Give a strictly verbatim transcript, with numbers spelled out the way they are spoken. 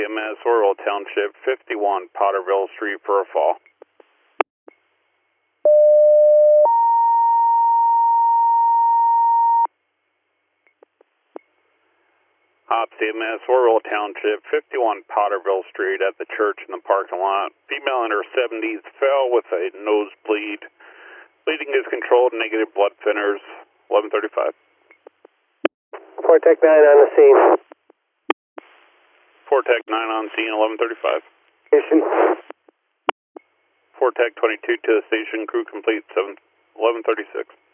M S, Orwell Township, fifty-one Potterville Street for a fall. Op C M S, Orwell Township, fifty-one Potterville Street at the church in the parking lot. Female in her seventies fell with a nosebleed. Bleeding is controlled, negative blood thinners, eleven thirty-five. four Tech nine on the scene. four Tech nine on scene, eleven thirty-five. Station. four Tech twenty-two to the station, crew complete, eleven thirty-six.